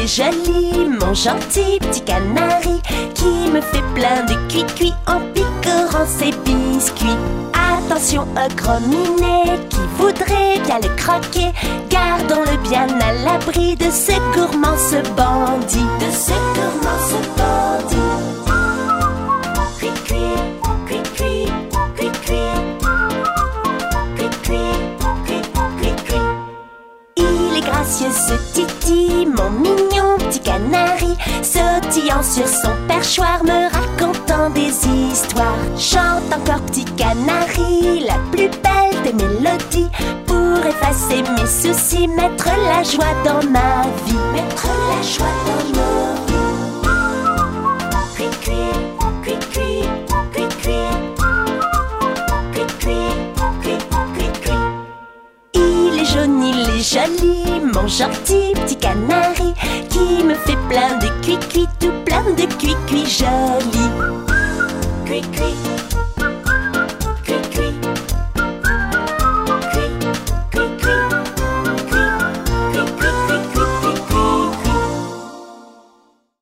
joli, mon gentil petit canari, qui me fait plein de cuit-cuit en picorant ses biscuits. Attention au gros minet qui voudrait bien le croquer, gardons-le bien à l'abri de ce gourmand, ce bandit, de ce gourmand, ce bandit. Cui-cui, cui-cui, cui-cui, cui-cui, cui-cui. Il est gracieux ce Titi, mon mignon petit canari, sautillant sur son perchoir, me racontant des histoires. Chante encore petit canari, la plus belle des mélodies, pour effacer mes soucis, mettre la joie dans ma vie, mettre la joie dans nos vies. Cui-cui, cui-cui, cui-cui, cui-cui, cui-cui. Il est jaune, il est joli, mon gentil petit canari, qui me fait plein de cuit-cuit, tout plein de cuit-cuit joli. Cui-cui.